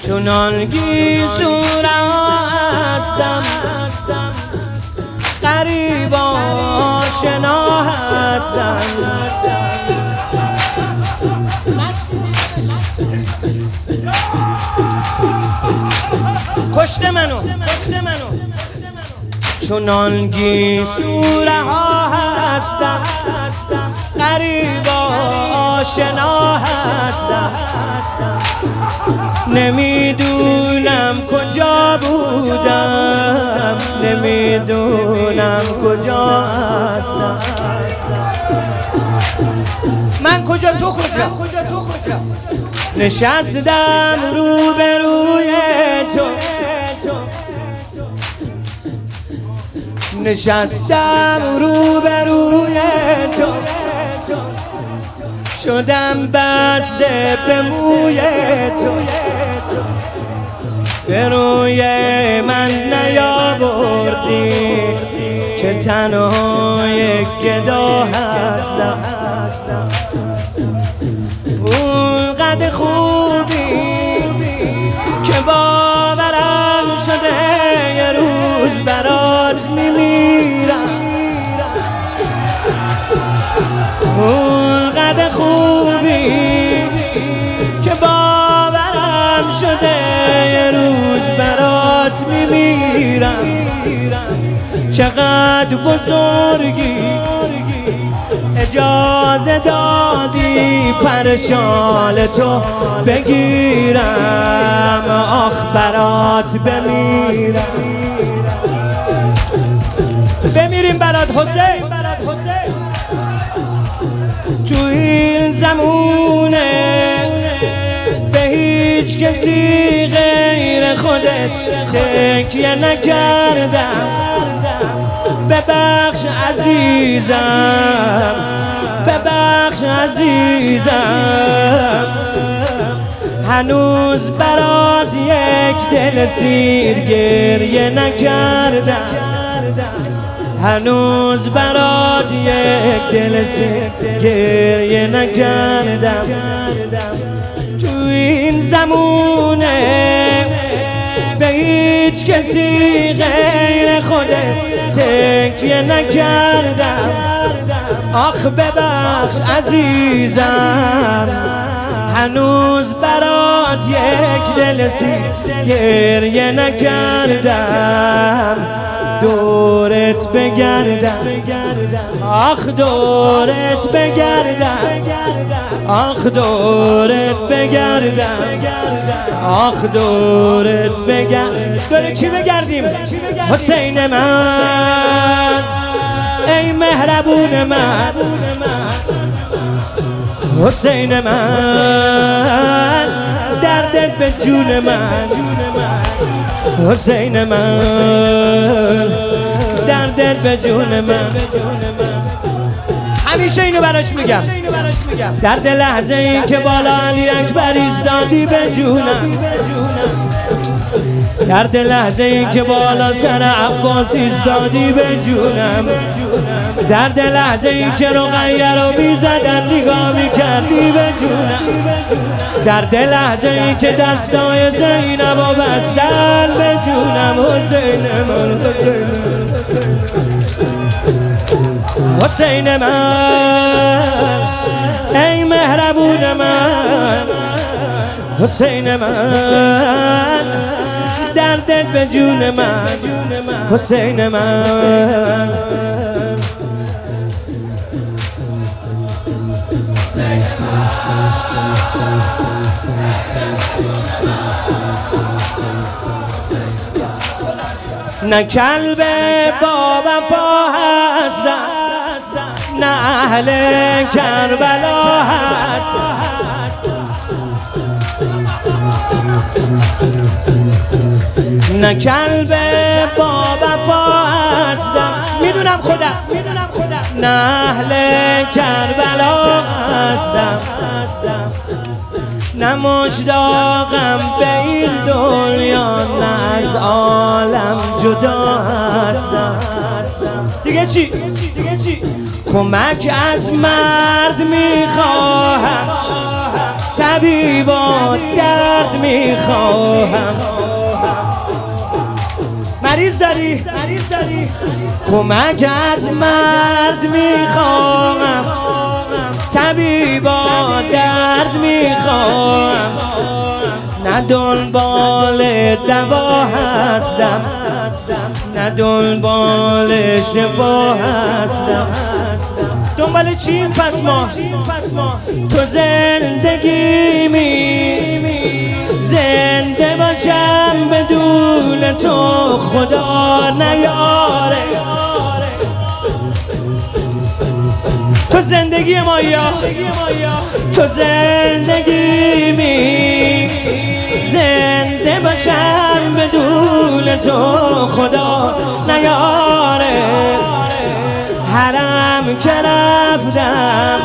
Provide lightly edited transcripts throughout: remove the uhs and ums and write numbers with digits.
چونانگی سوره هستم، غریب آشنا هستم. کشته منو چونانگی سوره ها هستم، غریب آشنا هستم. نمیدونم کجا بودم، نمیدونم کجا هستم. من کجا تو کجا؟ نشستم روبروی تو، نشستم روبروی تو، شدم بسته به موی تو. به روی من نیاوردی که تنها یک گدا هستم. اونقدر خوبی که باورم شده یه روز برات میمیرم. اونقدر خوبی که باورم شده یه روز برات میمیرم. چقدر بزرگی اجازه دادی پرشال تو بگیرم، آخ برات بمیریم برات حسین. تو این زمونه به هیچ کسی غیر خودت تکیه نکردم. ببخش عزیزم، ببخش عزیزم. هنوز برات یک دل سیر گریه نکردم. هنوز برات یک دل سیر گریه نکردم. تو این زمونه به هیچ کسی غیر خودت تکیه نکردم. آخ ببخش عزیزم، هنوز برات یک دل سیر گریه نکردم. دورت بگردم، آخ دورت بگردم، آخ دورت بگردم، آخ دورت بگردم. دور کی بگردیم؟ حسین من، ای مهربون من، حسین من، دردت به جون من، حسین من، دردت به جون من. همیشه اینو براش میگم، درد لحظه ای که بالا علی اکبر ایستادی به جونم، درد لحظه ای که بالا سر عباس ایستادی به جونم، درد لحظه ای که رقیه رو بیزدن نگاه میکردی به جونم، درد لحظه ای که دستای زینب رو بستن به جونم. حسین من، حسین من، ای مهربون من، حسین من، دردت به جون من، حسین من. نه کلب با وفا هستم، نه اهل کربلا هستم. نه کلب با وفا هستم، میدونم خودم، نه اهل کربلا هستم. نه مشتاقم به این دنیا، نه از عالم جدا هستم. دیگه چی؟ کمک از مرد میخواهم، طبیبات درد میخواهم. داری کمک از مرد میخواهم، طبیبا درد میخواهم، نه دنبال دوا هستم، نه دنبال شفا هستم. دنبال چیم پس ما؟ تو زندگیمی، زنده باشم بدون تو خدا نیاره. تو زندگی ما یا تو زندگیمی، زنده باشم بدون تو خدا نیاره. حرم که رفتم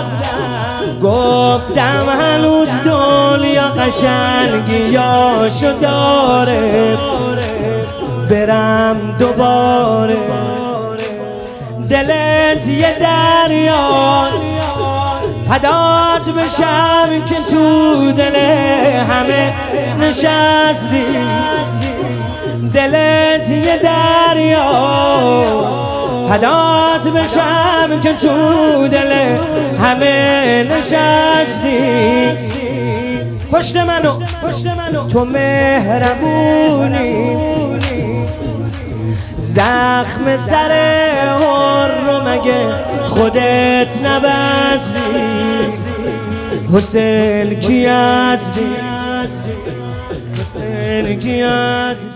گفتم هنوز دنیا قشنگیاشو داره، برم دوباره. دلت یه دریاست فدات بشم که تو دل همه نشستی. دلت یه دریاست فدات بشم که تو دل همه نشستی. پشت منو تو مهربونی، زخم سر هر رو مگه خودت نبستی؟ حسین کی هستی؟ حسین کی هستی؟